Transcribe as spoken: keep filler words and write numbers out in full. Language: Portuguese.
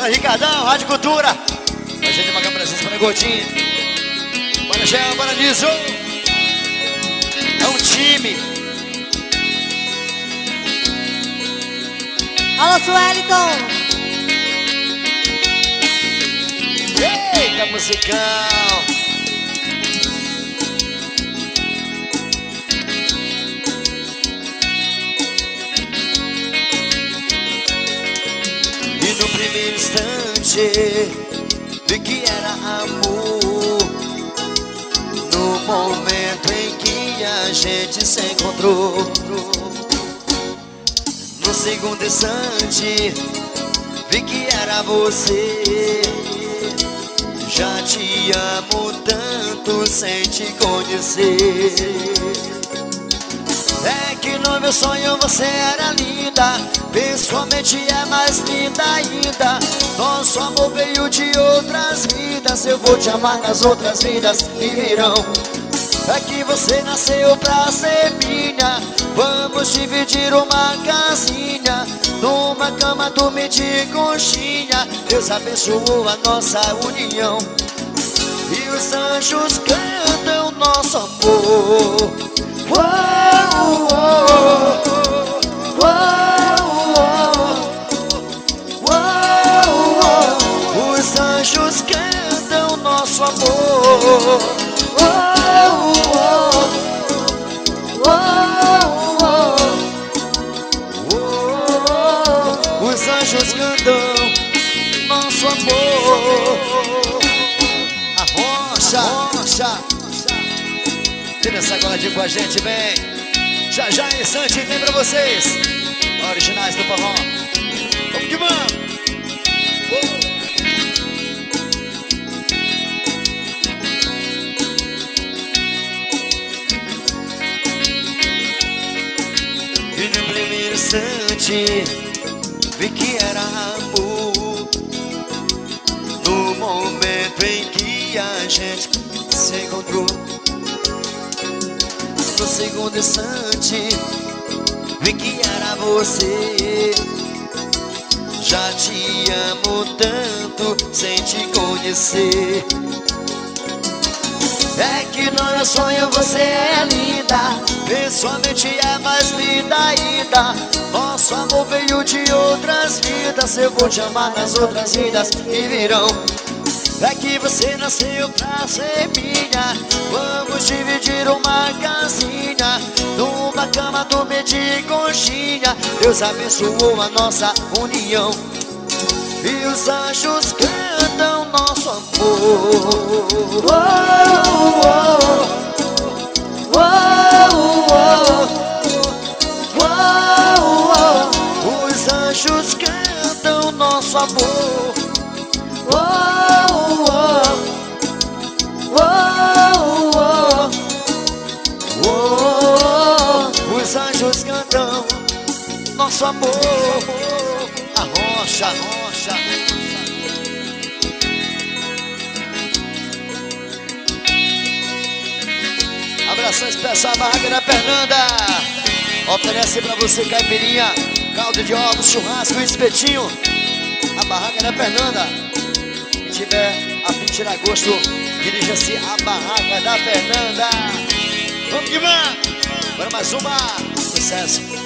Bora, Ricardão, Rádio Cultura. A gente marca presença para Gordinho. Bora, Jean, bora, Niso. É um time. Alô, Sueliton. Eita, musicão. E no primeiro instante vi que era amor. No momento em que a gente se encontrou. No segundo instante vi que era você. Já te amo tanto sem te conhecer. É que no meu sonho você era linda, pessoalmente é mais linda ainda. Nosso amor veio de outras vidas, eu vou te amar nas outras vidas que virão. É que você nasceu pra ser minha, vamos dividir uma casinha, numa cama dormir de conchinha. Deus abençoou a nossa união e os anjos cantam nosso amor. Uou, uou, uou, uou, uou. Os anjos cantam nosso amor. Uou, uou, uou, uou. Os anjos cantam nosso amor. Arrocha, arrocha. Tira essa goladinha com a gente, vem. Já já em instante tem pra vocês originais do forró. Vamos que vamos. Oh. E no primeiro instante vi que era amor. No momento em que a gente se encontrou. No segundo instante vi que era você. Já te amo tanto sem te conhecer. É que no meu sonho você é linda, pessoalmente é mais linda ainda. Nosso amor veio de outras vidas, eu vou te amar nas outras vidas que virão. É que você nasceu pra ser minha, vamos dividir uma casinha, numa cama dormir de conchinha. Deus abençoou a nossa união e os anjos cantam nosso amor. Uou, uou, uou, uou, uou. Os anjos cantam nosso amor. Uou, uou, uou, uou. Os anjos cantam nosso amor. Arrocha, arrocha. Abração especial à Barraca da Fernanda. Oferece pra você caipirinha, caldo de ovos, churrasco e espetinho. A Barraca da Fernanda. Quem tiver a fim de tirar gosto, dirija-se à Barraca da Fernanda. Vamos que vamos. Agora mais uma. Sucesso.